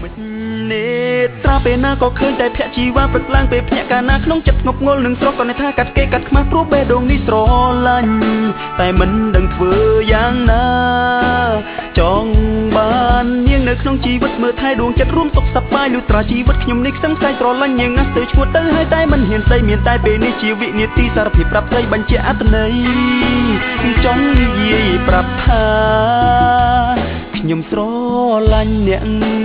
នេត្រាពេលណាក៏ឃើញតែភ័ក្រជីវ៉ាព្រឹកឡើងពេលភ្ញាក់កាលណាក្នុងចិត្តងប់ងល់នឹងស្រស់ក៏នៅថាកាត់គេកាត់ខ្មាស់ព្រោះបេះដូងនេះស្រឡាញ់តែមិនដឹងធ្វើយ៉ាងណាចង់បាននាងនៅក្នុងជីវិតមើលថែដួងចិត្តរួមសុខសប្បាយលុះត្រាជីវិតខ្ញុំនេះខ្សឹងខ្សែស្រឡាញ់នាងណាស់ស្ទើរឈួតទៅហើយតែមិនហ៊ានស្ដីមានតែពេលនេះជាវិនាទីសារភាពប្រាប់ស្ដីបញ្ជាក់អត្ថន័យចង់និយាយប្រាប់ថាខ្ញុំស្រឡាញ់អ្នក